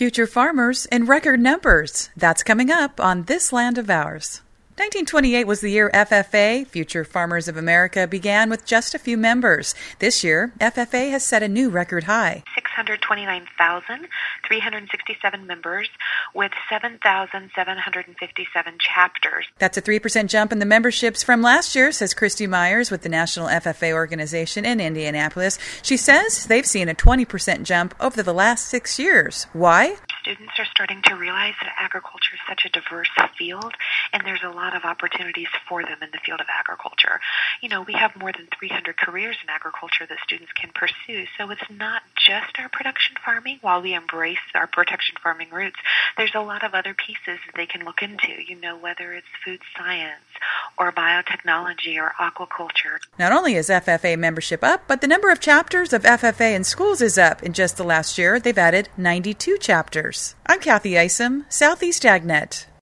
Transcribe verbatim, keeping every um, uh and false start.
Future farmers in record numbers. That's coming up on This Land of Ours. nineteen twenty-eight was the year F F A, Future Farmers of America, began with just a few members. This year, F F A has set a new record high. six hundred twenty-nine thousand three hundred sixty-seven members with seven thousand seven hundred fifty-seven chapters. That's a three percent jump in the memberships from last year, says Christy Myers with the National F F A organization in Indianapolis. She says they've seen a twenty percent jump over the last six years. Why? Students are starting to realize that agriculture is such a diverse field, and there's a lot of opportunities for them in the field of agriculture. You know, we have more than three hundred careers in agriculture that students can pursue, so it's not just our production farming. While we embrace our production farming roots, there's a lot of other pieces that they can look into, you know, whether it's food science or biotechnology or aquaculture. Not only is F F A membership up, but the number of chapters of F F A in schools is up. In just the last year, they've added ninety-two chapters. I'm Kathy Isom, Southeast AgNet.